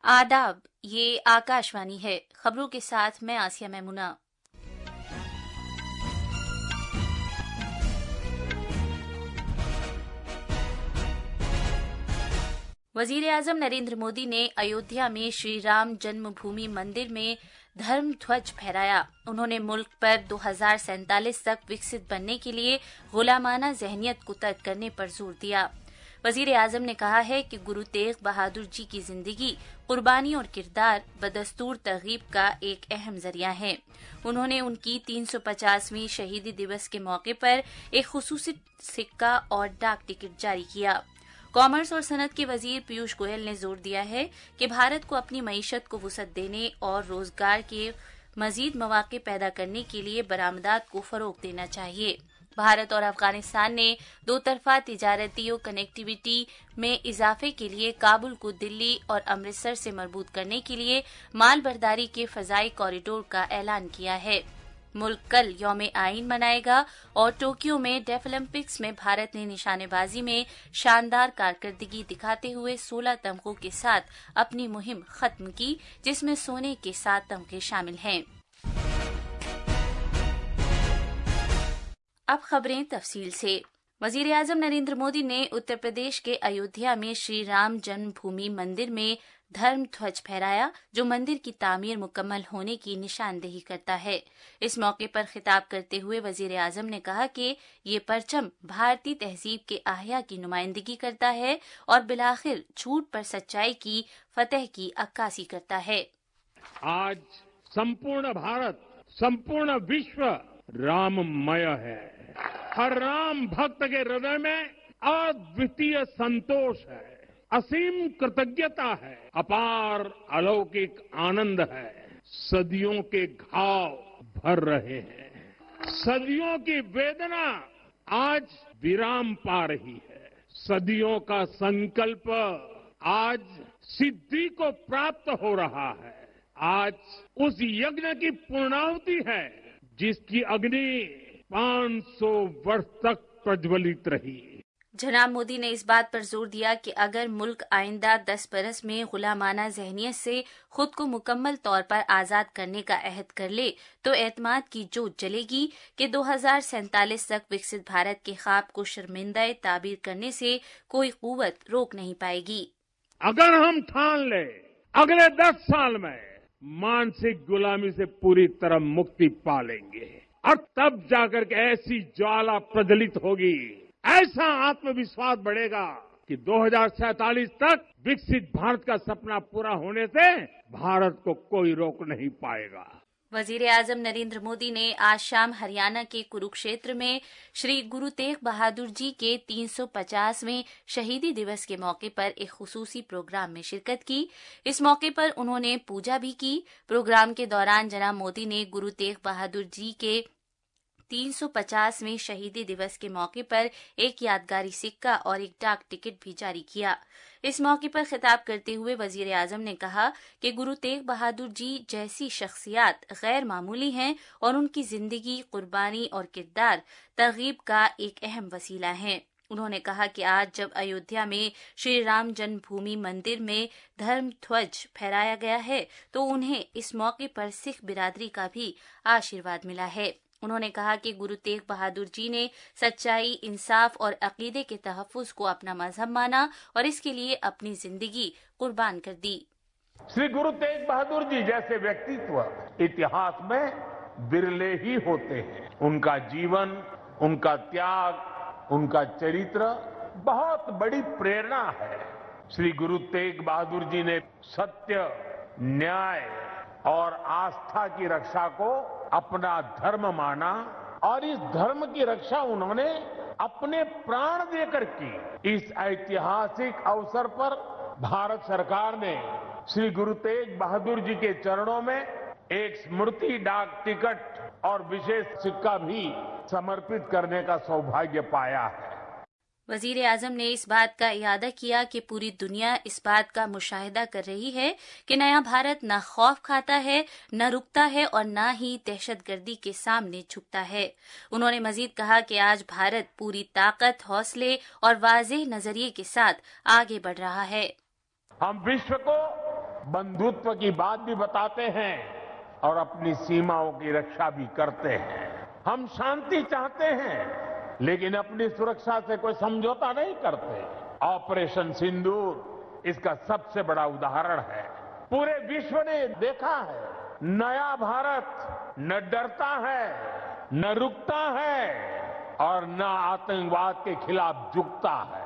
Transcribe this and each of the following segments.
आदाब, ये आकाशवाणी है। खबरों के साथ मैं आसिया मैमुना। वजीर आजम नरेंद्र मोदी ने अयोध्या में श्री राम जन्मभूमि मंदिर में धर्म ध्वज फहराया। उन्होंने मुल्क पर 2047 तक विकसित बनने के लिए गुलामाना जहनियत को तर्क करने पर जोर दिया। वजीर आजम ने कहा है कि गुरु तेग बहादुर जी की जिंदगी, कुर्बानी और किरदार बदस्तूर तरगीब का एक अहम जरिया है। उन्होंने उनकी 350वीं शहीदी दिवस के मौके पर एक खुसूसी सिक्का और डाक टिकट जारी किया। कॉमर्स और सनत के वजीर पीयूष गोयल ने जोर दिया है कि भारत को अपनी मईशत को वुसअत देने और रोजगार के मजीद मौके पैदा करने के लिए बरामदात को फरोग देना चाहिए। भारत और अफगानिस्तान ने दो तरफा तिजारती और कनेक्टिविटी में इजाफे के लिए काबुल को दिल्ली और अमृतसर से मजबूत करने के लिए माल बर्दारी के फजाई कॉरिडोर का ऐलान किया है। मुल्क कल यौम आइन मनाएगा और टोक्यो में डेफलिम्पिक्स में भारत ने निशानेबाजी में शानदार कारकर्दगी दिखाते हुए 16 तमगों के साथ अपनी मुहिम खत्म की, जिसमें सोने के 7 तमगे शामिल हैं। अब खबरें तफसील से। वजीर आजम नरेंद्र मोदी ने उत्तर प्रदेश के अयोध्या में श्री राम जन्मभूमि मंदिर में धर्म ध्वज फहराया, जो मंदिर की तामीर मुकम्मल होने की निशानदेही करता है। इस मौके पर खिताब करते हुए वजीर आजम ने कहा कि ये परचम भारतीय तहजीब के आह्या की नुमाइंदगी करता है और बिलाखिर झूठ पर सच्चाई की फतह की अक्कासी करता है। आज संपूर्ण भारत, संपूर्ण विश्व राममय है। हर राम भक्त के हृदय में अद्वितीय संतोष है, असीम कृतज्ञता है, अपार अलौकिक आनंद है। सदियों के घाव भर रहे हैं, सदियों की वेदना आज विराम पा रही है, सदियों का संकल्प आज सिद्धि को प्राप्त हो रहा है। आज उस यज्ञ की पूर्णाहुति है जिसकी अग्नि 500 वर्ष तक प्रज्वलित रही। जनाब मोदी ने इस बात पर जोर दिया कि अगर मुल्क आइंदा 10 बरस में गुलामाना जहनियत से खुद को मुकम्मल तौर पर आजाद करने का अहद कर ले तो एतमाद की जोत जलेगी कि 2047 तक विकसित भारत के ख्वाब को शर्मिंदा ताबीर करने से कोई कुव्वत रोक नहीं पाएगी। अगर हम ठान ले अगले 10 साल में मानसिक गुलामी से पूरी तरह मुक्ति पा लेंगे और तब जाकर के ऐसी ज्वाला प्रज्वलित होगी, ऐसा आत्मविश्वास बढ़ेगा कि 2047 तक विकसित भारत का सपना पूरा होने से भारत को कोई रोक नहीं पाएगा। वजीर आजम नरेंद्र मोदी ने आज शाम हरियाणा के कुरुक्षेत्र में श्री गुरु तेग बहादुर जी के 350वें शहीदी दिवस के मौके पर एक खुसूसी प्रोग्राम में शिरकत की। इस मौके पर उन्होंने पूजा भी की। प्रोग्राम के दौरान जनाब मोदी ने गुरु तेग बहादुर जी के 350वें शहीदी दिवस के मौके पर एक यादगारी सिक्का और एक डाक टिकट भी जारी किया। इस मौके पर खिताब करते हुए वजीर आजम ने कहा कि गुरु तेग बहादुर जी जैसी शख्सियात गैर मामूली हैं और उनकी जिंदगी, कुर्बानी और किरदार तरगीब का एक अहम वसीला है। उन्होंने कहा कि आज जब अयोध्या में श्री राम जन्मभूमि मंदिर में धर्म ध्वज फहराया गया है तो उन्हें इस मौके पर सिख बिरादरी का भी आशीर्वाद मिला है। उन्होंने कहा कि गुरु तेग बहादुर जी ने सच्चाई, इंसाफ और अकीदे के तहफ्फुज को अपना मजहब माना और इसके लिए अपनी जिंदगी कुर्बान कर दी। श्री गुरु तेग बहादुर जी जैसे व्यक्तित्व इतिहास में बिरले ही होते हैं। उनका जीवन, उनका त्याग, उनका चरित्र बहुत बड़ी प्रेरणा है। श्री गुरु तेग बहादुर जी ने सत्य, न्याय और आस्था की रक्षा को अपना धर्म माना और इस धर्म की रक्षा उन्होंने अपने प्राण देकर की। इस ऐतिहासिक अवसर पर भारत सरकार ने श्री गुरु तेग बहादुर जी के चरणों में एक स्मृति डाक टिकट और विशेष सिक्का भी समर्पित करने का सौभाग्य पाया है। वजीर आजम ने इस बात का इयादा किया कि पूरी दुनिया इस बात का मुशाहिदा कर रही है कि नया भारत न खौफ खाता है, न रुकता है और न ही दहशतगर्दी के सामने झुकता है। उन्होंने मजीद कहा कि आज भारत पूरी ताकत, हौसले और वाज़ेह नजरिए के साथ आगे बढ़ रहा है। हम विश्व को बंधुत्व की बात भी बताते हैं और अपनी सीमाओं की रक्षा भी करते हैं। हम शांति चाहते हैं लेकिन अपनी सुरक्षा से कोई समझौता नहीं करते। ऑपरेशन सिंदूर इसका सबसे बड़ा उदाहरण है। पूरे विश्व ने देखा है, नया भारत न डरता है, न रुकता है और न आतंकवाद के खिलाफ झुकता है।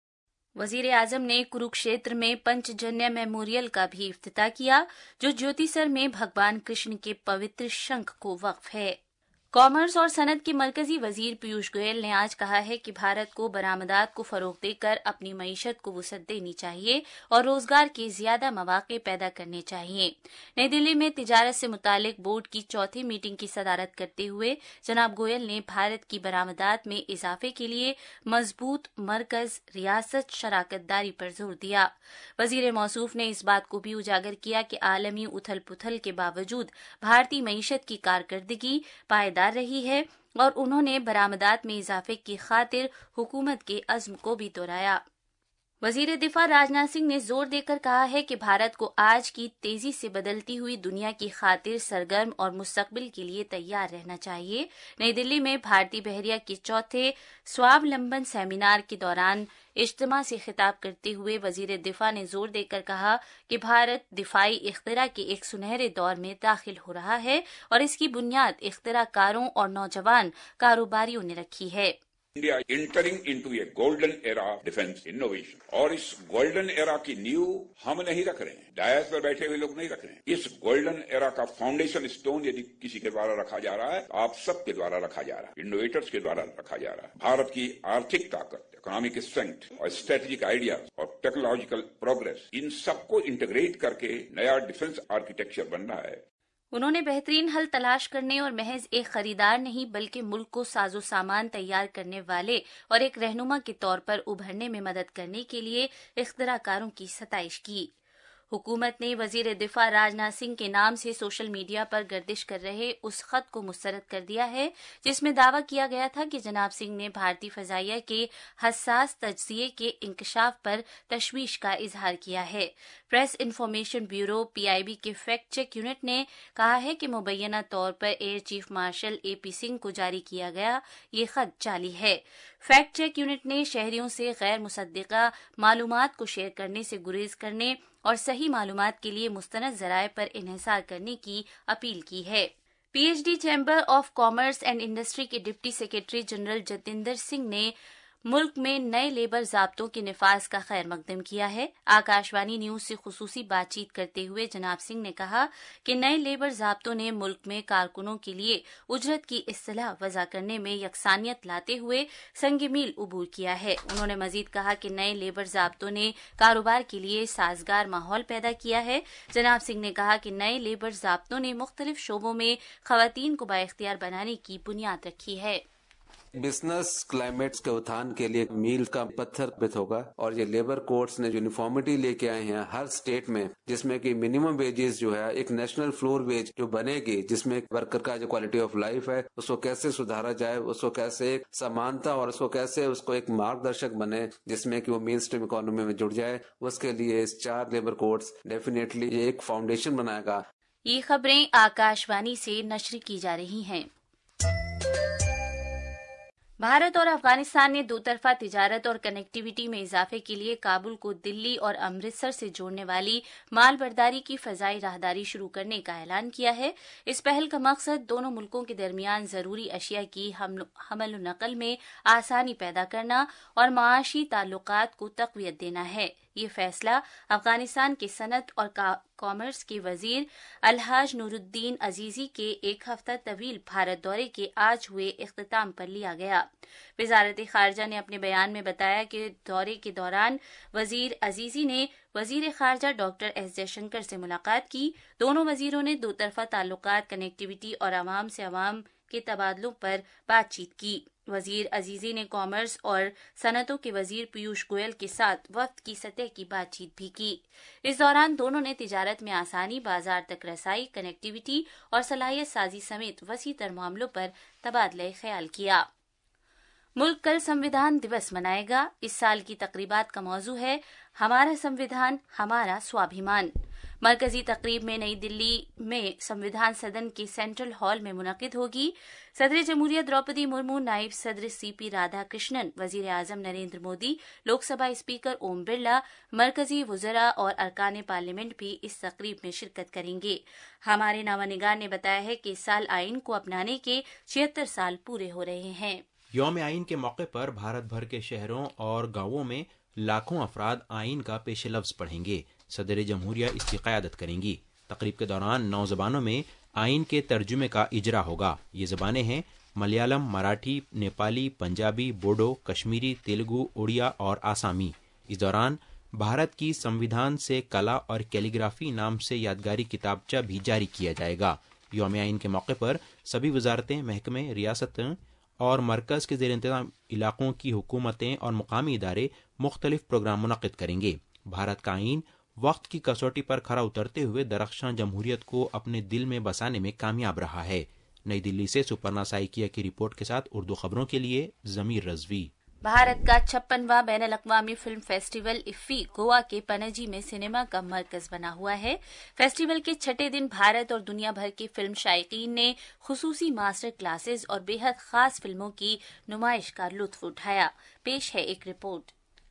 वजीर आजम ने कुरुक्षेत्र में पंचजन्य मेमोरियल का भी इफ्तिताह किया, जो ज्योतिसर में भगवान कृष्ण के पवित्र शंख को वक्फ है। कॉमर्स और सनत के मरकजी वजीर पीयूष गोयल ने आज कहा है कि भारत को बरामदात को फरोग देकर अपनी मईशत को वुसअत देनी चाहिए और रोजगार के ज्यादा मौके पैदा करने चाहिए। नई दिल्ली में तिजारत से मुतालिक बोर्ड की चौथी मीटिंग की सदारत करते हुए जनाब गोयल ने भारत की बरामदात में इजाफे के लिए मजबूत मरकज रियासत शराकतदारी पर जोर दिया। वजीर मौसूफ ने इस बात को भी उजागर किया कि आलमी उथल पुथल के बावजूद भारतीय मईशत की कारकर्दगी पायदार रही है और उन्होंने बरामदात में इजाफे की खातिर हुकूमत के अज़्म को भी दोहराया। वजीर दिफा राजनाथ सिंह ने जोर देकर कहा है कि भारत को आज की तेजी से बदलती हुई दुनिया की खातिर सरगर्म और मुस्तकबिल के लिए तैयार रहना चाहिए। नई दिल्ली में भारतीय बहरिया के चौथे स्वावलंबन सेमिनार के दौरान इज्तिमा से खिताब करते हुए वजीर दिफा ने जोर देकर कहा कि भारत दिफाई इख्तिरा के एक सुनहरे दौर में दाखिल हो रहा है और इसकी बुनियाद इख्तिराकारों और नौजवान कारोबारियों ने रखी है। India entering into a golden era defence innovation, और इस गोल्डन एरा की नींव हम नहीं रख रहे हैं, डायस पर बैठे हुए लोग नहीं रख रहे हैं। इस गोल्डन एरा का फाउंडेशन स्टोन यदि किसी के द्वारा रखा जा रहा है, आप सबके द्वारा रखा जा रहा है, इनोवेटर्स के द्वारा रखा जा रहा है। भारत की आर्थिक ताकत, इकोनॉमिक स्ट्रेंथ और स्ट्रेटेजिक आइडियाज और टेक्नोलॉजिकल प्रोग्रेस, इन सबको इंटीग्रेट करके नया डिफेंस आर्किटेक्चर बन रहा है। उन्होंने बेहतरीन हल तलाश करने और महज एक खरीदार नहीं बल्कि मुल्क को साजो सामान तैयार करने वाले और एक रहनुमा के तौर पर उभरने में मदद करने के लिए इख्तिराकारों की सताइश की। हुकूमत ने वजीर दिफा राजनाथ सिंह के नाम से सोशल मीडिया पर गर्दिश कर रहे उस खत को मुस्तरद कर दिया है जिसमें दावा किया गया था कि जनाब सिंह ने भारतीय फजाइया के हसास तज्जिए के इंकशाफ पर तशवीश का इजहार किया है। प्रेस इन्फॉर्मेशन ब्यूरो PIB के फैक्ट चेक यूनिट ने कहा है कि मुबैना तौर पर air chief marshal AP Singh को जारी किया गया ये खत जाली है। फैक्ट चेक यूनिट ने शहरियों से गैर मुसद्दिका मालूमात को शेयर करने से गुरेज करने और सही मालूमात के लिए मुस्तनद ज़राए पर इन्हिसार करने की अपील की है। PhD chamber of commerce and industry के deputy secretary general Jatinder Singh ने मुल्क में नए लेबर ज़ाब्तों के निफाज का खैर मकदम किया है। आकाशवाणी न्यूज से खुसूसी बातचीत करते हुए जनाब सिंह ने कहा कि नए लेबर ज़ाब्तों ने मुल्क में कारकुनों के लिए उजरत की इस्तिलाह वज़ा करने में यकसानियत लाते हुए संग मील उबूर किया है। उन्होंने मजीद कहा कि नए लेबर ज़ाब्तों ने कारोबार के लिए साजगार माहौल पैदा किया है। जनाब सिंह ने कहा कि नए लेबर ज़ाब्तों ने मुख्तलिफ शोबों में खवातीन को बाइख्तियार बनाने की बुनियाद रखी है। बिजनेस क्लाइमेट्स के उत्थान के लिए मील का पत्थर साबित होगा और ये लेबर कोड्स ने यूनिफॉर्मिटी लेके आए हैं हर स्टेट में, जिसमें कि मिनिमम वेजेस जो है एक नेशनल फ्लोर वेज जो बनेगी, जिसमें वर्कर का जो क्वालिटी ऑफ लाइफ है उसको कैसे सुधारा जाए, उसको कैसे एक समानता और उसको कैसे उसको एक मार्गदर्शक बने जिसमें कि वो मेन स्ट्रीम इकोनॉमी में जुड़ जाए। उसके लिए इस 4 लेबर कोड्स डेफिनेटली एक फाउंडेशन बनाएगा। ये खबरें आकाशवाणी से नश्र की जा रही हैं। भारत और अफगानिस्तान ने दोतरफा तिजारत और कनेक्टिविटी में इजाफे के लिए काबुल को दिल्ली और अमृतसर से जोड़ने वाली माल बर्दारी की फजाई राहदारी शुरू करने का ऐलान किया है। इस पहल का मकसद दोनों मुल्कों के दरमियान जरूरी अशिया की हमल नकल में आसानी पैदा करना और माशी ताल्लुकात को तक़वियत देना है। ये फैसला अफगानिस्तान के सनत और कॉमर्स के वजीर अलहाज नूरुद्दीन अजीजी के एक हफ्ता तवील भारत दौरे के आज हुए इख्तिताम पर लिया गया। वजारत खारजा ने अपने बयान में बताया कि दौरे के दौरान वजीर अजीजी ने वजीर खारजा डॉक्टर S जयशंकर से मुलाकात की। दोनों वजीरों ने दोतरफा ताल्लुकात, कनेक्टिविटी और अवाम से अवाम के तबादलों पर बातचीत की। वजीर अजीजी ने कॉमर्स और सनतों के वजीर पीयूष गोयल के साथ वफ्द की सतह की बातचीत भी की। इस दौरान दोनों ने तिजारत में आसानी, बाजार तक रसाई, कनेक्टिविटी और सलाहियत साजी समेत वसी तर मामलों पर तबादला ख्याल किया। मुल्क कल संविधान दिवस मनाएगा। इस साल की तकरीबात का मौजू है हमारा संविधान, हमारा स्वाभिमान। مرکزی تقریب میں نئی دلی میں संविधान सदन के सेंट्रल हॉल में मुनक़िद होगी। सदर जमहूरिया द्रौपदी मुर्मू, नायब सदर CP राधाकृष्णन, वजीर आजम नरेंद्र मोदी, लोकसभा स्पीकर ओम बिरला, मरकजी वज़रा और अरकान पार्लियामेंट भी इस तकरीब में शिरकत करेंगे। हमारे नामानिगार ने बताया है कि इस साल आइन को अपनाने के 76 साल पूरे हो रहे हैं। यौम आइन के मौके पर भारत भर के शहरों और गांवों में लाखों अफराद आइन का पेश लफ्ज पढ़ेंगे। सदर जमहूरिया इसकी क़यादत करेंगी। तकरीब के दौरान 9 ज़बानों में आइन के तर्जुमे का इजरा होगा। ये ज़बानें हैं मलयालम, मराठी, नेपाली, पंजाबी, बोडो, कश्मीरी, तेलुगु, उड़िया और आसामी। इस दौरान भारत की संविधान से कला और कैलीग्राफी नाम से यादगारी किताबचा भी जारी किया जाएगा। यौम आइन के मौके पर सभी वजारतें, महकमे, रियासतें और मरकज़ के ज़ेर इंतज़ाम इलाक़ों की हुकूमतें और मुकामी इदारे मुख्तलिफ प्रोग्राम मुनक़िद करेंगे। भारत का आइन वक्त की कसौटी पर खरा उतरते हुए दरख्शां जमहूरियत को अपने दिल में बसाने में कामयाब रहा है। नई दिल्ली से सुपर्णा साइकिया की रिपोर्ट के साथ उर्दू खबरों के लिए ज़मीर रज़वी। भारत का 56वां बैनुल-अक़वामी फिल्म फेस्टिवल इफ्फी गोवा के पणजी में सिनेमा का मरकज बना हुआ है। फेस्टिवल के छठे दिन भारत और दुनिया भर के फिल्म शायकीन ने खुसूसी मास्टर क्लासेस और बेहद खास फिल्मों की नुमाइश का लुत्फ उठाया। पेश है एक रिपोर्ट।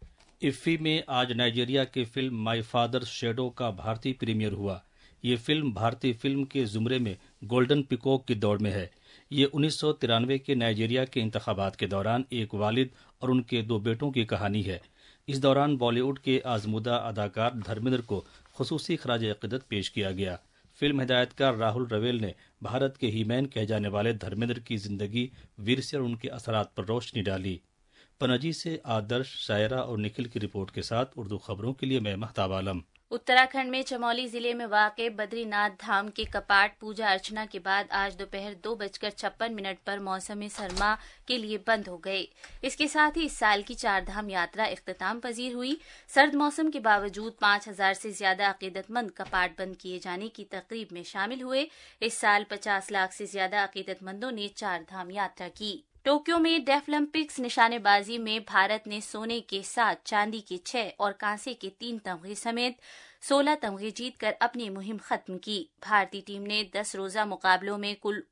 इफ्फी में आज नाइजीरिया की फिल्म माई फादर्स शैडो का भारतीय प्रीमियर हुआ। ये फिल्म भारतीय फिल्म के जुमरे में गोल्डन पिकॉक की दौड़ में है। ये 1993 के नाइजीरिया के इंतखाबात के दौरान एक वालिद और उनके 2 बेटों की कहानी है। इस दौरान बॉलीवुड के आजमुदा अदाकार धर्मेंद्र को खुसूसी खराज अक़ीदत पेश किया गया। फिल्म हिदायतकार राहुल रवेल ने भारत के हीमैन कहे जाने वाले धर्मेंद्र की जिंदगी, विरसे और उनके असरात पर रोशनी डाली। पणजी से आदर्श, शायरा और निखिल की रिपोर्ट के साथ उर्दू खबरों के लिए मैं महताब आलम। उत्तराखंड में चमोली जिले में वाक़े बद्रीनाथ धाम के कपाट पूजा अर्चना के बाद आज दोपहर 2:56 पर मौसम सरमा के लिए बंद हो गए। इसके साथ ही इस साल की 4 धाम यात्रा इख्तिताम पजीर हुई। सर्द मौसम के बावजूद 5000 से ज्यादा अकीदतमंद कपाट बंद किए जाने की तकरीब में शामिल हुए। इस साल 50 लाख से ज्यादा अकीदतमंदों ने 4 धाम यात्रा की। टोक्यो में डेफलिम्पिक्स निशानेबाजी में भारत ने सोने के 7, चांदी के 6 और कांसे के 3 तमगे समेत 16 तमगे जीतकर अपनी मुहिम खत्म की। भारतीय टीम ने 10 रोजा मुकाबलों में कुल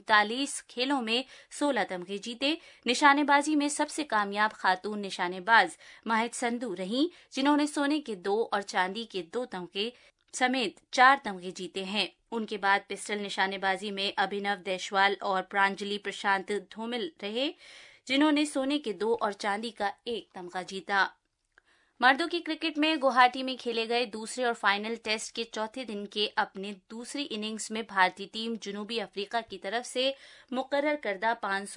39 खेलों में 16 तमगे जीते। निशानेबाजी में सबसे कामयाब खातून निशानेबाज माहिद संधू रहीं, जिन्होंने सोने के 2 और चांदी के 2 तमगे समेत 4 तमगे जीते हैं। उनके बाद पिस्टल निशानेबाजी में अभिनव देशवाल और प्रांजलि प्रशांत धूमिल रहे, जिन्होंने सोने के 2 और चांदी का 1 तमगा जीता। मर्दों की क्रिकेट में गुवाहाटी में खेले गए दूसरे और फाइनल टेस्ट के चौथे दिन के अपने दूसरी इनिंग्स में भारतीय टीम जनूबी अफ्रीका की तरफ से मुकर्रर करदा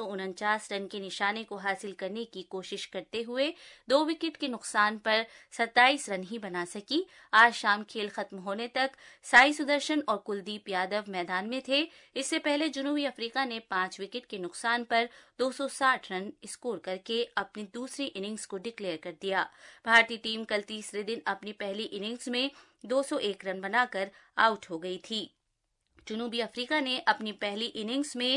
549 रन के निशाने को हासिल करने की कोशिश करते हुए 2 विकेट के नुकसान पर 27 रन ही बना सकी। आज शाम खेल खत्म होने तक साई सुदर्शन और कुलदीप यादव मैदान में थे। इससे पहले जनूबी अफ्रीका ने 5 विकेट के नुकसान पर 260 रन स्कोर करके अपनी दूसरी इनिंग्स को डिक्लेयर कर दिया। भारतीय टीम कल तीसरे दिन अपनी पहली इनिंग्स में 201 रन बनाकर आउट हो गई थी। जनूबी अफ्रीका ने अपनी पहली इनिंग्स में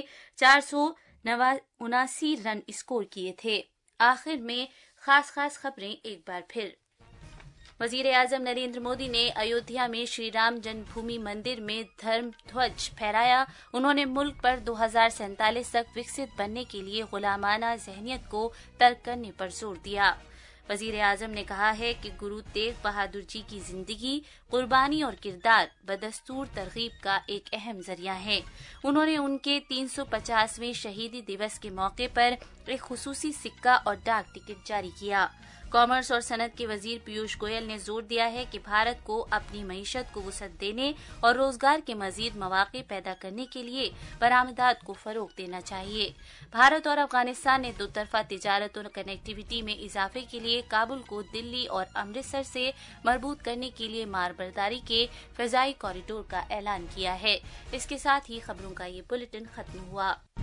479 रन स्कोर किए थे। आखिर में खास खबरें एक बार फिर। वजीर आजम नरेंद्र मोदी ने अयोध्या में श्री राम जन्मभूमि मंदिर में धर्म ध्वज फहराया। उन्होंने मुल्क पर 2047 तक विकसित बनने के लिए गुलामाना जहनियत को तर्क करने पर जोर दिया। वजीर आजम ने कहा है कि गुरु तेग बहादुर जी की जिंदगी, कुर्बानी और किरदार बदस्तूर तरगीब का एक अहम जरिया है। उन्होंने उनके 350वें शहीदी दिवस के मौके पर एक खुसूसी सिक्का और डाक टिकट जारी किया। कॉमर्स और सनत के वजीर पीयूष गोयल ने जोर दिया है कि भारत को अपनी मईशत को वसअत देने और रोजगार के मजीद मौके पैदा करने के लिए बरामदात को फरोग देना चाहिए। भारत और अफगानिस्तान ने दोतरफा तिजारत और कनेक्टिविटी में इजाफे के लिए काबुल को दिल्ली और अमृतसर से मरबूत करने के लिए मारबर्दारी के फ़िज़ाई कॉरिडोर का ऐलान किया है। इसके साथ ही खबरों का ये बुलेटिन खत्म हुआ।